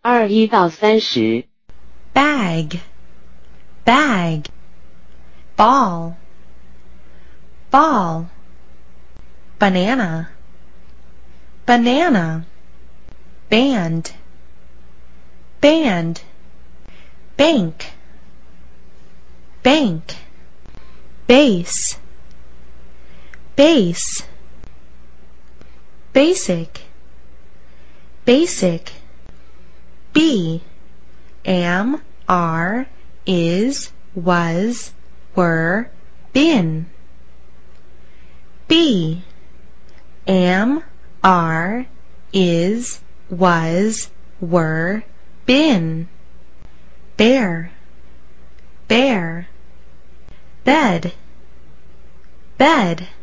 21到30 bag, bag, ball, ball, banana, banana, band, band, bank, bank, base, base, basic, basic, be, am, are, is, was, were, been. Be, am, are, is, was, were, been. Bear, bear, bed, bed.